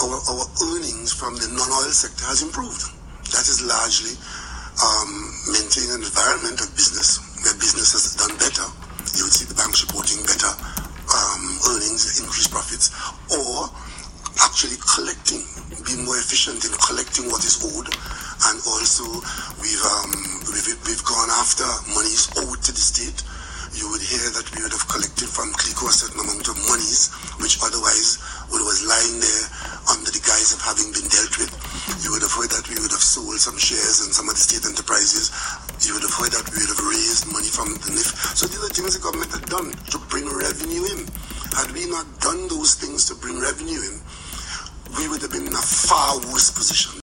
our earnings from the non-oil sector has improved. That is largely maintaining an environment of business where business has done better. You would see the banks reporting better earnings, increased profits, or actually collecting, being more efficient in collecting what is owed. And also we've gone after monies owed to the state. You would hear that we would have collected from CLICO a certain amount of monies which otherwise was lying there under the guise of having been dealt with. You would have heard that we would have sold some shares in some of the state enterprises. You would have heard that we would have raised money from the NIF. So these are things the government had done to bring revenue in. Had we not done those things to bring revenue in, we would have been in a far worse position.